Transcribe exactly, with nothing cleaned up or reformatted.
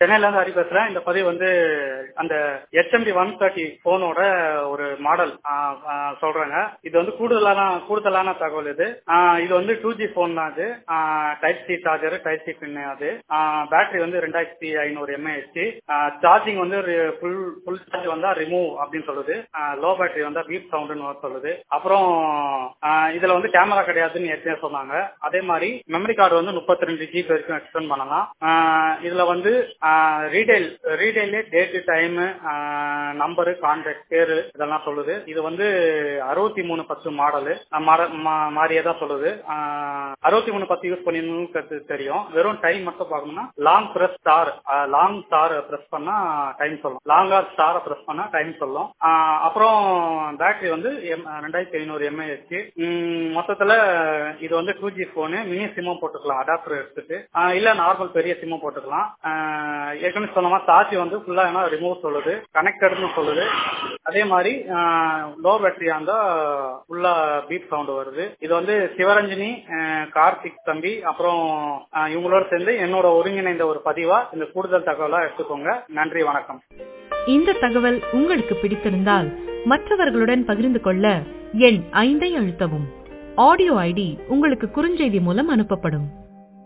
சென்னையில இருந்து ஹரி பேசுறேன். இந்த பதிவு வந்து அந்த ஹெச்எம்டி ஒன் தேர்ட்டி போனோட ஒரு மாடல் சொல்றேங்க. இது வந்து கூடுதலான கூடுதலான தகவல். இது இது வந்து டூ ஜி போன் தான். அது type C charger, type C pin. அது பேட்டரி வந்து ரெண்டாயிரத்தி ஐநூறு எம்ஏஹெச். சார்ஜிங் வந்து ஃபுல் ஃபுல் சார்ஜ் வந்தா ரிமூவ் அப்படின்னு சொல்லுது. லோ பேட்டரி வந்தா பீப் சவுண்ட்னு சொல்லுது. அப்புறம் இதுல வந்து கேமரா கிடையாதுன்னு ஏற்கனவே சொன்னாங்க. அதே மாதிரி மெமரி கார்டு வந்து முப்பத்தி ரெண்டு ஜிபி வரைக்கும் எக்ஸ்டெண்ட் பண்ணலாம். இதுல வந்து ரீடைல் ரீடைல்லே டேட், டைம், நம்பரு, கான்டாக்ட், பேரு இதெல்லாம் சொல்லுது. இது வந்து அறுபத்தி மூணு பத்து மாடலு மாதிரியே தான் சொல்லுது. அறுபத்தி மூணு பத்து யூஸ் பண்ணி தெரியும். வெறும் டைம் மட்டும் பார்க்கணும்னா long press star long star press பண்ணா டைம் சொல்லும். லாங்கா ஸ்டார பிரஸ் பண்ணா டைம் சொல்லும். அப்புறம் பேட்டரி வந்து ரெண்டாயிரத்தி ஐநூறு எம்ஏஹெச். மொத்தத்துல இது வந்து டூ ஜி போனு. மினி சிம்மும் போட்டுக்கலாம், அடாப்டர் எடுத்துட்டு. இல்ல நார்மல் பெரிய சிம்மும் போட்டுக்கலாம். ஏற்கனவே சொன்னமா சார்ஜ் வந்து ஃபுல்லா ரிமூவ் சொல்லுது, கனெக்டட்னு சொல்லுது. அதே மாதிரி லோ பேட்டரியா இருந்தா ஃபுல்லா பீப் சவுண்ட் வருது. இது வந்து சிவரஞ்சனி, கார்த்திக் தம்பி, அப்புறம் இவங்களோட சேர்ந்து என்னோட ஒருங்கிணைந்த ஒரு பதிவா இந்த கூடுதல் தகவலா எடுத்துக்கோங்க. நன்றி, வணக்கம். இந்த தகவல் உங்களுக்கு பிடித்திருந்தால் மற்றவர்களுடன் பகிர்ந்து கொள்ள எண் ஐந்தை அழுத்தவும். ஆடியோ ஐடி உங்களுக்கு குறுஞ்செய்தி மூலம் அனுப்பப்படும்.